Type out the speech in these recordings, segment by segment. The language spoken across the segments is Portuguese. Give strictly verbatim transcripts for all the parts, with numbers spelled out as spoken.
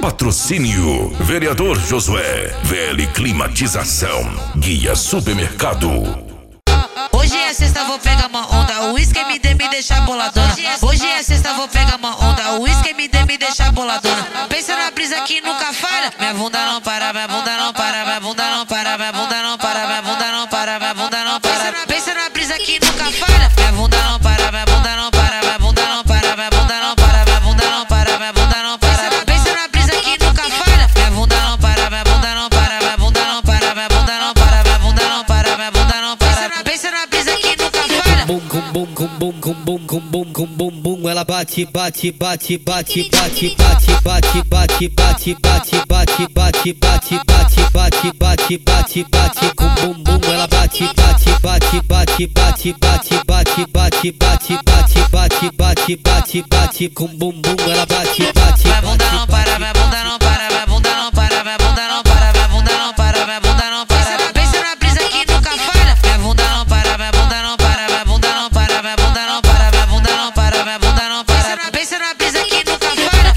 Patrocínio Vereador Josué, V L Climatização, Guia Supermercado. Hoje é sexta, vou pegar uma onda, o uísque M D me deixa boladona. Hoje é sexta, vou pegar uma onda, o uísque M D me deixa boladona. Pensa na brisa que nunca falha. Minha bunda não para, minha bunda não para, minha bunda não para, minha bunda não para, minha bunda não para, minha bunda não para. Pensa na brisa que nunca falha. Minha bunda não para, minha bunda não para, minha bunda não para, minha bunda não para, minha bunda não para, minha bunda não para. Pensa na brisa que nunca falha. Minha bunda não para, minha bunda não para, minha bunda não para, minha bunda não para, minha bunda não para, minha bunda não para. Pensa na brisa que nunca falha. Bum com bum com bum com bum com bum com bum bum, ela bate bate bate bate bate bate bate bate bate bate bate bate bate bate bate bate bate bate com bum bum, ela bate bate bate bate bate bate bate bate bate bate bate bate bate bate com bum bum, ela bate bate. Minha bunda não para, minha bunda não para, minha bunda não para, minha bunda não para, minha bunda não para, minha bunda não para. Pensa na brisa que nunca falha. Minha bunda não para, minha bunda não para, minha bunda não para, minha bunda não para, minha bunda não para, minha bunda não para. Pensa na brisa que nunca falha.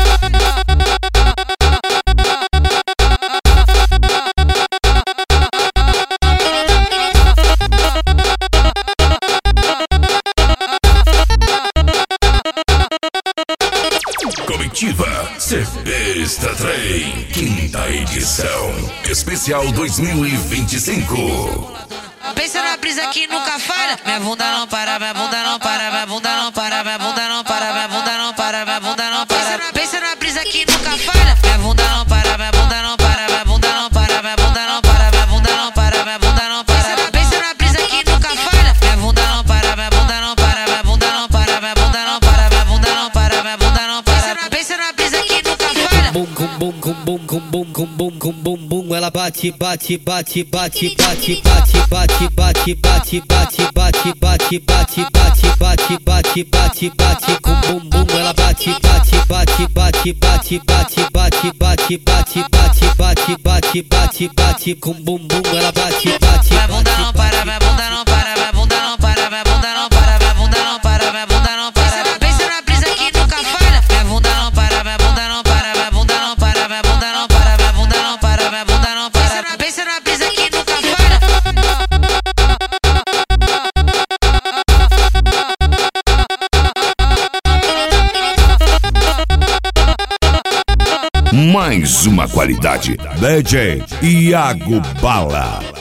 Comitiva Cepesta Trem, quinta edição, especial dois mil e vinte e cinco. Pensa na brisa que nunca falha. Minha bunda não para, minha bunda não para, minha bunda não para, minha bunda não para, minha bunda não para, minha bunda não para. Pensa na brisa que nunca falha. Minha bunda não para, minha bunda não para, minha bunda não para, minha bunda não para, minha bunda não para, minha bunda não para. Pensa na brisa que nunca falha. Minha bunda não para, minha bunda não para, minha bunda não para, minha bunda não para, minha bunda não para, minha bunda não para. Pensa na brisa que nunca falha. Bum com bum com bum com bum com bum com bum bum, ela bate bate bate bate bate bate bate bate bate bate bate bate bate bate bate bate bate bate com bum bum, ela bate bate bate bate bate bate bate bate bate bate bate bate bate bate com bum bum, ela bate bate. Minha bunda não para, minha bunda não para, minha bunda não para, minha bunda não para, minha bunda não para, minha bunda não para. Pensa na brisa que nunca falha. Minha bunda não para, minha bunda não para, minha bunda não para, minha bunda não para, minha bunda não para, minha bunda não para. Pensa na brisa que nunca falha. Mais uma qualidade, D J Iago Bala.